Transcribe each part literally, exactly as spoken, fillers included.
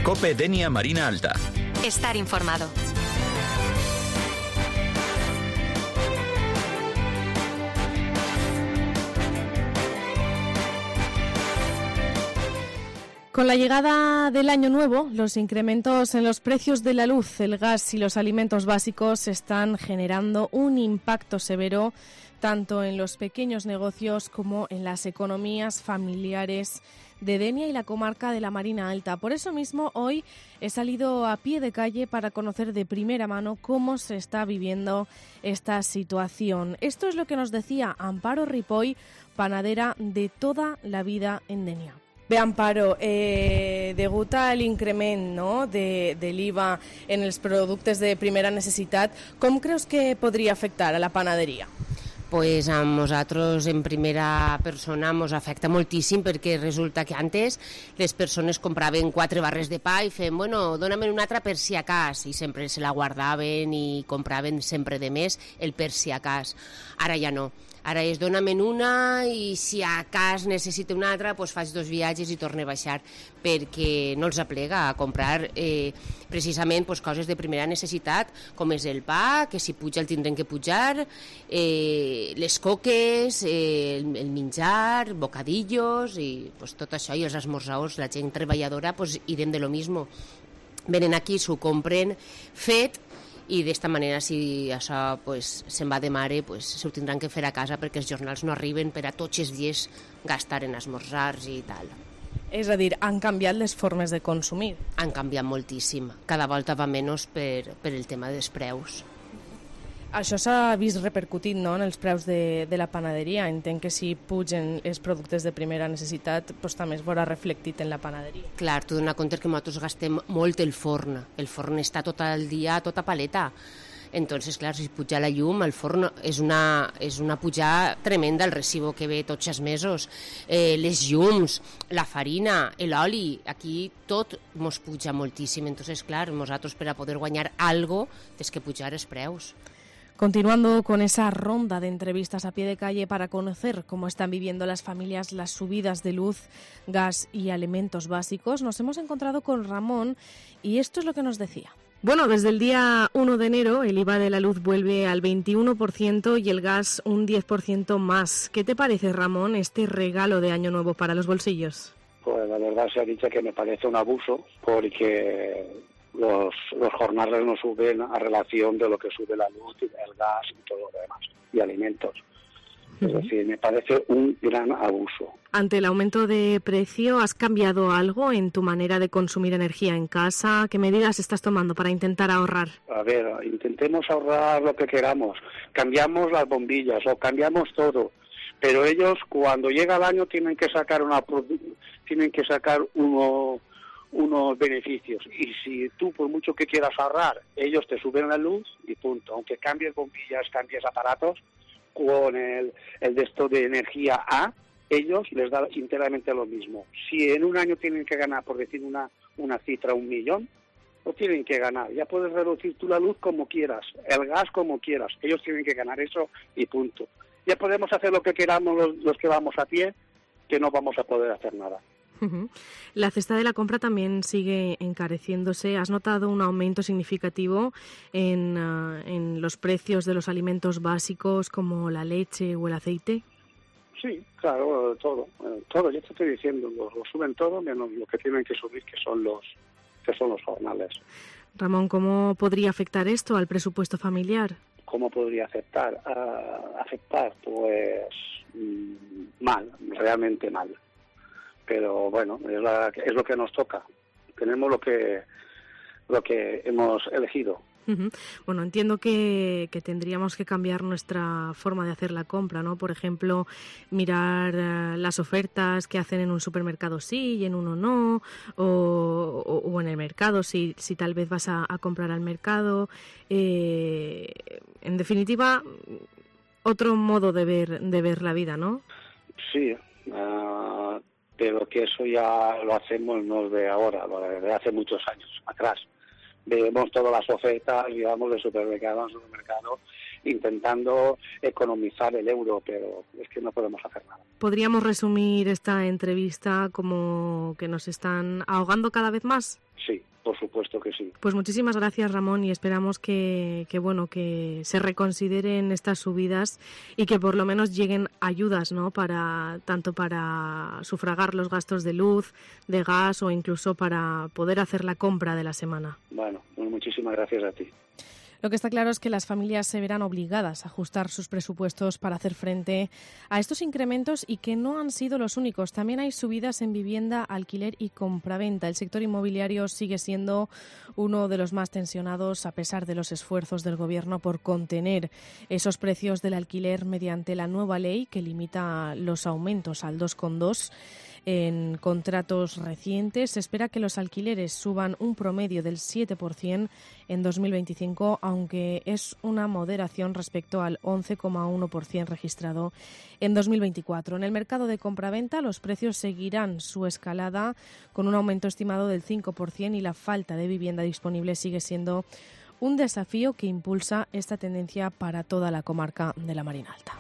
COPE Denia Marina Alta. Estar informado. Con la llegada del año nuevo, los incrementos en los precios de la luz, el gas y los alimentos básicos están generando un impacto severo tanto en los pequeños negocios como en las economías familiares de Denia y la comarca de la Marina Alta. Por eso mismo, hoy he salido a pie de calle para conocer de primera mano cómo se está viviendo esta situación. Esto es lo que nos decía Amparo Ripoll, panadera de toda la vida en Denia. Bé, Amparo, eh, degut a l'increment, no?, de, de l'I V A en els productes de primera necessitat, com creus que podria afectar a la panaderia? Pues a nosaltres en primera persona ens afecta moltíssim perquè resulta que antes les persones compraven quatre barres de pa i feien, bueno, dóna'm una altra per si acas, i sempre se la guardaven i compraven sempre de més el per si acas. Ara ja no. Ara és dóna'm una i si a cas necessita una altra, doncs faig dos viatges i torno a baixar, perquè no els aplega a comprar eh, precisament doncs, coses de primera necessitat, com és el pa, que si puja el tindrem que pujar, eh, les coques, eh, el, el menjar, bocadillos, i doncs, tot això, i els esmorzaors, la gent treballadora, doncs, idem de lo mismo. Venen aquí, s'ho compren fet, i d'esta manera, si això pues, se'n va de mare, pues, s'ho tindran que fer a casa perquè els jornals no arriben per a tots els dies gastar en esmorzars i tal. És a dir, han canviat les formes de consumir? Han canviat moltíssim. Cada volta va menys per, per el tema dels preus. Això s'ha vist repercutit, no?, en els preus de, de la panaderia. Entenc que si pugen els productes de primera necessitat, doncs també es veurà reflectit en la panaderia. Clar, tu dona compte que nosaltres gastem molt el forn. El forn està tot el dia a tota paleta. Entonces, clar, si puja la llum, el forn és una, és una pujada tremenda, el recibo que ve tots els mesos. Eh, les llums, la farina, l'oli, aquí tot mos puja moltíssim. Entonces, clar, nosaltres per a poder guanyar algo, tens que pujar els preus. Continuando con esa ronda de entrevistas a pie de calle para conocer cómo están viviendo las familias las subidas de luz, gas y alimentos básicos, nos hemos encontrado con Ramón y esto es lo que nos decía. Bueno, desde el día uno de enero el I V A de la luz vuelve al veintiuno por ciento y el gas un diez por ciento más. ¿Qué te parece, Ramón, este regalo de Año Nuevo para los bolsillos? Pues la verdad se ha dicho que me parece un abuso porque Los, los jornales no suben a relación de lo que sube la luz, y el gas y todo lo demás, y alimentos. Uh-huh. Es decir, me parece un gran abuso. Ante el aumento de precio, ¿has cambiado algo en tu manera de consumir energía en casa? ¿Qué medidas estás tomando para intentar ahorrar? A ver, intentemos ahorrar lo que queramos. Cambiamos las bombillas o cambiamos todo. Pero ellos, cuando llega el año, tienen que sacar una tienen que sacar uno... unos beneficios, y si tú por mucho que quieras ahorrar, ellos te suben la luz y punto, aunque cambies bombillas, cambies aparatos, con el, el de esto de energía A, ellos les da enteramente lo mismo. Si en un año tienen que ganar, por decir una, una cifra, un millón, lo tienen que ganar, ya puedes reducir tú la luz como quieras, el gas como quieras, ellos tienen que ganar eso y punto. Ya podemos hacer lo que queramos los, los que vamos a pie, que no vamos a poder hacer nada. La cesta de la compra también sigue encareciéndose. ¿Has notado un aumento significativo en, uh, en los precios de los alimentos básicos como la leche o el aceite? Sí, claro, todo, todo. Ya te estoy diciendo, lo, lo suben todo menos lo que tienen que subir, que son los que son los jornales. Ramón, ¿cómo podría afectar esto al presupuesto familiar? ¿Cómo podría afectar? Uh, afectar, pues mmm, mal, realmente mal. Pero bueno, es, la, es lo que nos toca. Tenemos lo que lo que hemos elegido. Uh-huh. Bueno, entiendo que, que tendríamos que cambiar nuestra forma de hacer la compra, ¿no? Por ejemplo, mirar uh, las ofertas que hacen en un supermercado sí y en uno no, o, o, o en el mercado, si, si tal vez vas a, a comprar al mercado. Eh, en definitiva, otro modo de ver, de ver la vida, ¿no? Sí, uh... pero que eso ya lo hacemos no de ahora, de hace muchos años atrás. Vemos todas las ofertas, llevamos de supermercado a supermercado intentando economizar el euro, pero es que no podemos hacer nada. ¿Podríamos resumir esta entrevista como que nos están ahogando cada vez más? Sí, por supuesto que sí. Pues muchísimas gracias, Ramón, y esperamos que, que bueno que se reconsideren estas subidas y que por lo menos lleguen ayudas, ¿no? Para tanto para sufragar los gastos de luz, de gas o incluso para poder hacer la compra de la semana. Bueno, pues muchísimas gracias a ti. Lo que está claro es que las familias se verán obligadas a ajustar sus presupuestos para hacer frente a estos incrementos y que no han sido los únicos. También hay subidas en vivienda, alquiler y compraventa. El sector inmobiliario sigue siendo uno de los más tensionados a pesar de los esfuerzos del Gobierno por contener esos precios del alquiler mediante la nueva ley que limita los aumentos al dos coma dos. En contratos recientes se espera que los alquileres suban un promedio del siete por ciento en dos mil veinticinco, aunque es una moderación respecto al once coma uno por ciento registrado en dos mil veinticuatro. En el mercado de compraventa los precios seguirán su escalada con un aumento estimado del cinco por ciento y la falta de vivienda disponible sigue siendo un desafío que impulsa esta tendencia para toda la comarca de la Marina Alta.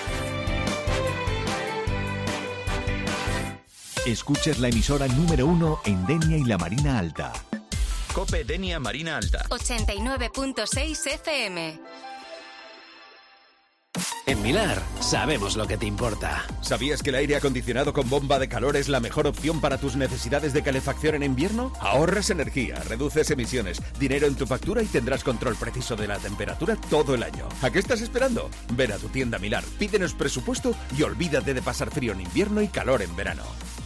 Escuchas la emisora número uno en Denia y la Marina Alta. COPE Denia Marina Alta. ochenta y nueve punto seis F M. En Milar sabemos lo que te importa. ¿Sabías que el aire acondicionado con bomba de calor es la mejor opción para tus necesidades de calefacción en invierno? Ahorras energía, reduces emisiones, dinero en tu factura y tendrás control preciso de la temperatura todo el año. ¿A qué estás esperando? Ven a tu tienda Milar, pídenos presupuesto y olvídate de pasar frío en invierno y calor en verano.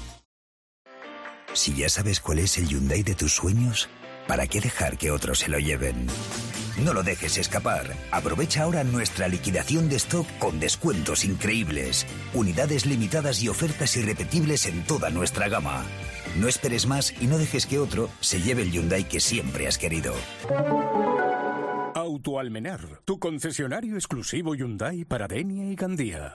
Si ya sabes cuál es el Hyundai de tus sueños, ¿para qué dejar que otros se lo lleven? No lo dejes escapar. Aprovecha ahora nuestra liquidación de stock con descuentos increíbles, unidades limitadas y ofertas irrepetibles en toda nuestra gama. No esperes más y no dejes que otro se lleve el Hyundai que siempre has querido. Autoalmenar, tu concesionario exclusivo Hyundai para Denia y Gandía.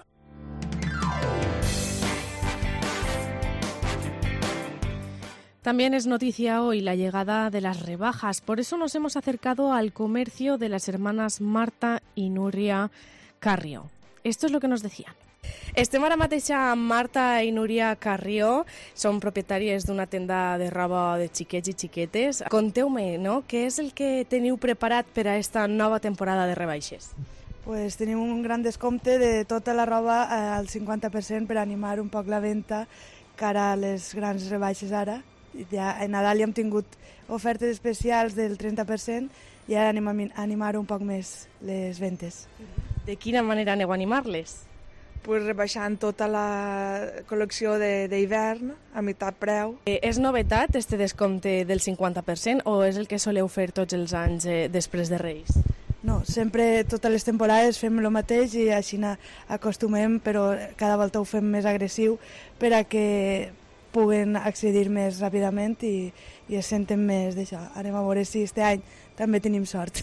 También es noticia hoy la llegada de las rebajas. Por eso nos hemos acercado al comercio de las hermanas Marta y Núria Carrió. Esto es lo que nos decían. Estem ara mateix amb Marta i Núria Carrió, són propietàries d'una tenda de roba de xiquets i xiquetes. Conteu-me, no?, què és el que teniu preparat per a esta nova temporada de rebaixes? Pues tenim un gran descompte de tota la roba al cinquanta per cent per animar un poc la venda cara a les grans rebaixes ara. Ja a Nadal ja hem tingut ofertes especials del trenta per cent i ara anem a animar un poc més les ventes. De quina manera aneu a animar-les? Pues rebaixant tota la col·lecció d'hivern a meitat preu. Eh, és novetat este descompte del cinquanta per cent o és el que soleu fer tots els anys eh, després de Reis? No, sempre, totes les temporades fem el mateix i així acostumem, però cada volta ho fem més agressiu per a que puguen accedir més ràpidament i, i es senten més d'això. Anem a veure si este any també tenim sort.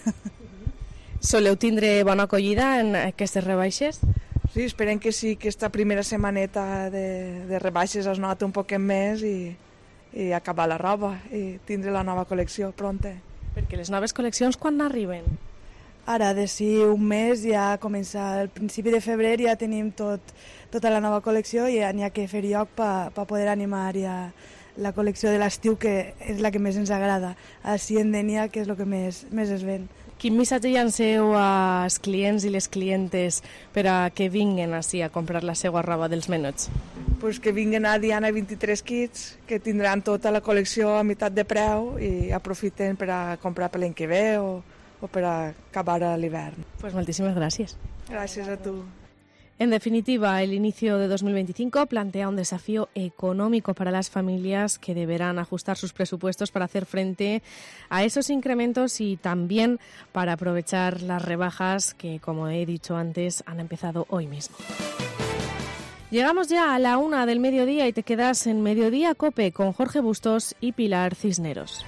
Soleu tindre bona acollida en aquestes rebaixes? Sí, esperem que sí, que esta primera setmaneta de, de rebaixes es nota un poquet més i, i acabar la roba i tindre la nova col·lecció pronta. Perquè les noves col·leccions quan arriben? Ara, d'ací un mes, ja comença al principi de febrer, ja tenim tot, tota la nova col·lecció i n'hi ha que fer lloc per pa poder animar ja la col·lecció de l'estiu, que és la que més ens agrada, així en Denia, que és el que més, més es ven. Quin missatge llanceu als clients i les clientes per a que vinguen així a comprar la seva roba dels menuts? Pues que vinguen a Diana vint-i-tres Kids, que tindran tota la col·lecció a meitat de preu i aprofiten per a comprar per l'any que ve o o per acabar a l'hivern. Pues moltísimas gracias. Gracias a tú. En definitiva, el inicio de dos mil veinticinco plantea un desafío económico para las familias que deberán ajustar sus presupuestos para hacer frente a esos incrementos y también para aprovechar las rebajas que, como he dicho antes, han empezado hoy mismo. Llegamos ya a la una del mediodía y te quedas en Mediodía Cope con Jorge Bustos y Pilar Cisneros.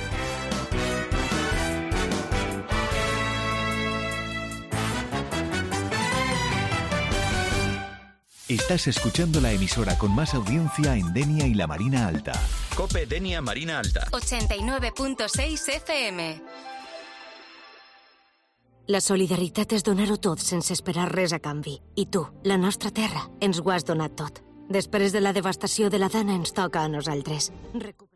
Estás escuchando la emisora con más audiencia en Denia y la Marina Alta. COPE Denia Marina Alta. ochenta y nueve punto seis F M. La solidaritat és donar-ho tot sense esperar res a canvi. I tu, la nostra terra, ens ho has donat tot. Després de la devastació de la Dana ens toca a nosaltres.